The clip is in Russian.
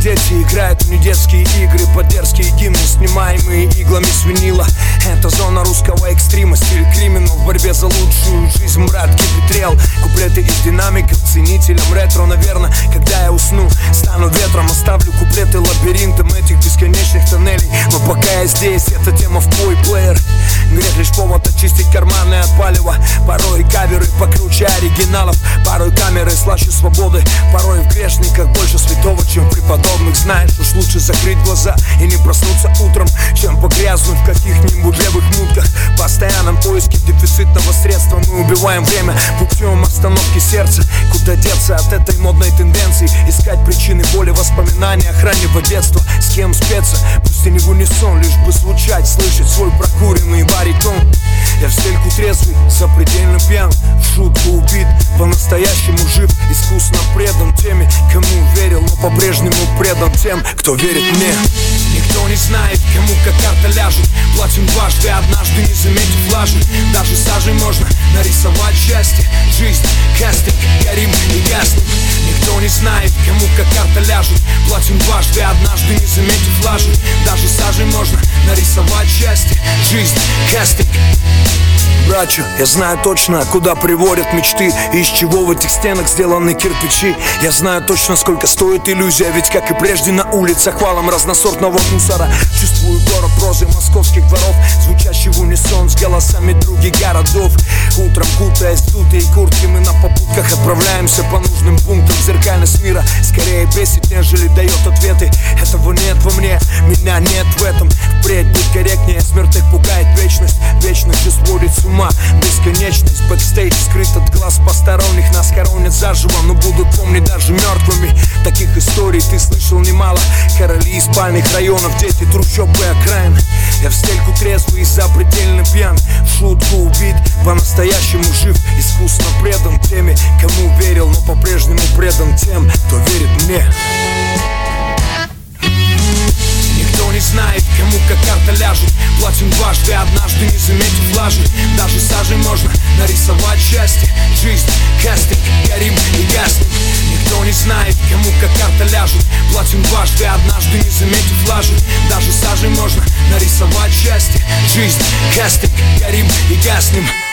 дети играют в недетские игры под дерзкие гимны, снимаемые иглами с винила. Это зона русского экстрима, стиль криминал в борьбе за лучшую жизнь, брат, кипитрел. Куплеты из динамиков, ценителям ретро. Наверное, когда я усну, стану ветром, оставлю куплеты лабиринтом этих бесконечных тоннелей. Но пока я здесь, эта тема в плеер. Грех лишь повод очистить карманы от палева. Порой каверы покруче оригиналов, порой камеры слаще свободы. Порой в грешниках больше святого, чем в преподобных. Знаешь, уж лучше закрыть глаза и не проснуться утром, чем погрязнуть в каких-нибудь левых мутках. В постоянном поиске дефицитного средства мы убиваем время путем остановки сердца. Куда деться от этой модной тенденции? Искать причины боли, воспоминания о раннего детства. С кем спеться? Пусть и не в унисон, лишь бы звучать, слышать свой прокуренный баритон. Я в стельку трезвый, запредельно пьян, в шутку убит, по-настоящему жив. Искусно предан теме, кому верил, но по-прежнему предан тем, кто верит мне. Никто не знает, кому как карта ляжет. Платим дважды, однажды не заметив лажи. Даже сажей можно нарисовать счастье. Жизнь, кастинг, горим и гаснем. Никто не знает, кому как карта ляжет. Платим дважды, однажды не заметив лажи. Даже сажей можно нарисовать счастье. Жизнь, кастинг. Братья, я знаю точно, куда приводят мечты и из чего в этих стенах сделаны кирпичи. Я знаю точно, сколько стоит иллюзия, ведь как и прежде на улицах валом разносортного мусора. Чувствую город прозы московских дворов, звучащий в унисон с голосами других городов. Утром, кутаясь в дутые куртки, мы на попутках отправляемся по нужным пунктам. Зеркальность мира скорее бесит, нежели дает ответы. Этого нет во мне, меня нет в этом. Впредь быть корректнее, смерть их пугает вечность. Вечность же сводит с ума бесконечность. Бэкстейдж скрыт от глаз посторонних, нас хоронят заживо, но будут помнить даже мертвыми. Таких историй ты слышал немало. Короли из спальных районов, дети трущобы окраин. Я в стельку трезвый и запредельно пьян, в шутку убит, по-настоящему жив. Искусно предан теме, кому верил, но по-прежнему предан тем, кто верит мне. Никто не знает, кому как карта ляжет. Платим дважды, однажды не заметив лажи. Даже сажей можно нарисовать счастье. Жизнь, кастинг, горим и гаснем. Никто не знает, кому как карта ляжет. Платим дважды, однажды не заметив лажи. Даже сажей можно нарисовать счастье. Жизнь, кастинг, горим и гаснем.